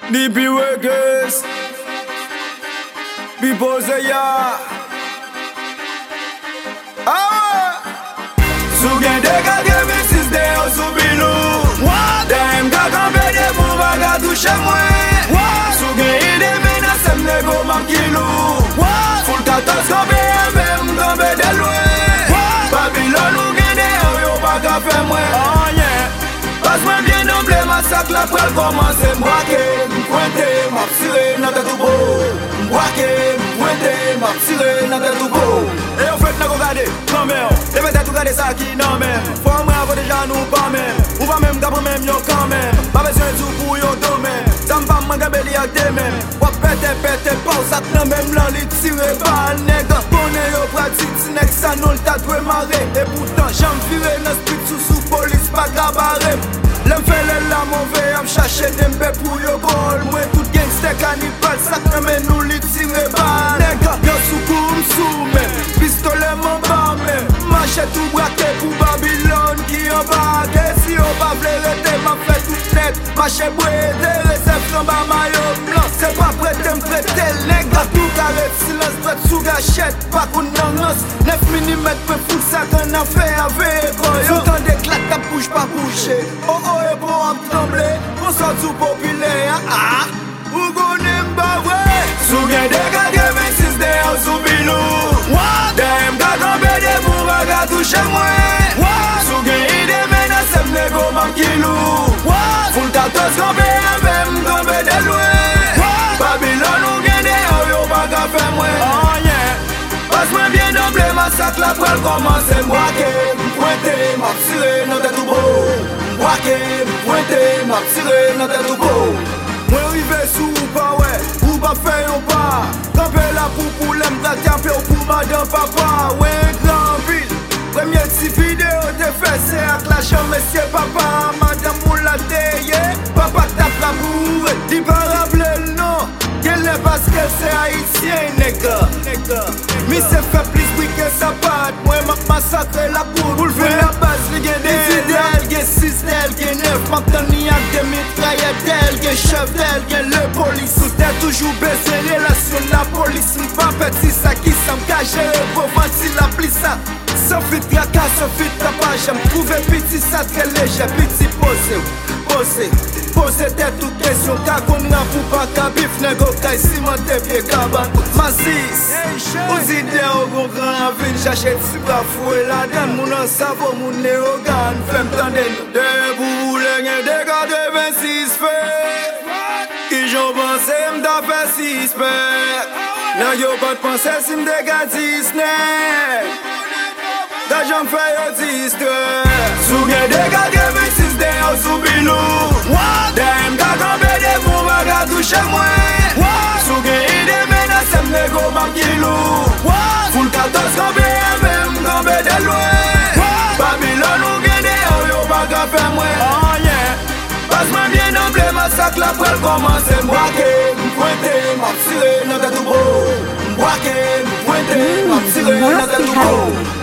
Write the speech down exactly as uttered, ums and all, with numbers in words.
D P Records, Bipose ya. Ah, sou gen de quatre-vingt-six de yo sou bilou. Dem ka kampe de pou baga touche mwen. Sou gen ide menase mnego makilou. Full quatorze kampe ave m kampe de loin. Babylon ou gen de yo yo baga fe mwen. Oh yeah, pas mwen bien nomble masak la pral komanse mwake. M'pointe, m'ap sire nan tête ou beau. M'wake, m'pointe, m'ap sire nan tête ou beau. Et en fait, n'a qu'on gade, quand même. Et peut-être tout gade ça qui non même. Faut moi avoir déjà nous pas même. Ou pas même qu'après même yo quand même. Pas besoin de tout pour yo domaine. Ça m'pa m'en belli ak des mêmes. Ou pété pété pause ak nan même là li tire pas nèg. Bonne yo pratique si nèg ça nous le tatoué maré. Et pourtant j'en viré dans street sous sous police pas gabaré. L'em fait le la mauvais, am chercher dem be pour yo bol. Moi tout gangster cannibal, ça que men nous li tire bal. Nègre, yo sous koum sous même, pistolet mon bas même. Machette tout braqué pour Babylon qui en bague. Si on va vlerete, m'a fait tout net. Machette brede, réception ba maillot blanc. C'est pas prêté m'prêter, nègre. Tout carré, silence, prête sous gâchette. Pas qu'on en os, neuf millimètres, peu fou ça qu'on a fait avec. Tout en déclate, ta bouge pas bouger. Oh oh. Pour me trembler, on sort tout populaire. Ah, ou connaît m'bavre. Sou gen de quatre-vingt-six de yo sou bilou. Dem ka kampe de pou baga touche mwen. Sou gen ide menase mnego makilou. Full quatorze kampe ave m kampe de loin. Babylon ou gen de yo yo baga fe mwen. Oh yeah, pas mwen bien d'emble masak la pral komanse mwake. M'pointe, m'ap sire nan tête ou beau. M'wake, m'pointe, m'ap sire nan tête ou beau. Mwen rive sou ou pa wè, ou pa fè yon pa. Kampe la pou pou lem trate ou pou madan papa. Wè gran vil, premye ti video te fè se ak la chan mesye papa. Madame mou la teye, papa tap la bourre. Di pa rable l non, gen le paske se haïtien nègre. Mi se fè plis wike sa pat, mwen mak masakre la poudre. Pou l've la base li gen de del, gen six del, gen neuf. Maintenant ni ak de mitraillette del, gen chef del, gen le police. Tout est toujours baissé, relation la police. M'pa petit ça qui s'en cache, pour venti la plissa. Sans fit traka, sans fit tapage. M'trouve petit ça très léger, petit posé, posé. Posé tête toute question, car qu'on a pour pas kabif. Nego kay cimenté pied cabane. Massis, aux idées au bon grand ville. J'achète si pas foué la donne. Mon an savo, mon néogan. Femme tendez nous debout, les gens de quatre-vingt-six fait. Qui j'en pensé m'da fait six pères. Nan yo pas de penser si m'de gâtis n'est. Da j'en fais yo distre. Sou gen de quatre-vingt-six de yo sou bilou. Dem ka kampe de pou baga touche mwen. Sou gen ide menase mnego makilou. Full quatorze kampe ave m kampe de loin. Babylon ou gen de yo yo baga fe mwen. Oh yeah, pas mwen bien d'emble masak la pral komanse mwake. M'pointe, m'ap sire nan tête ou beau. M'wake, m'pointe, m'ap sire nan tête ou beau.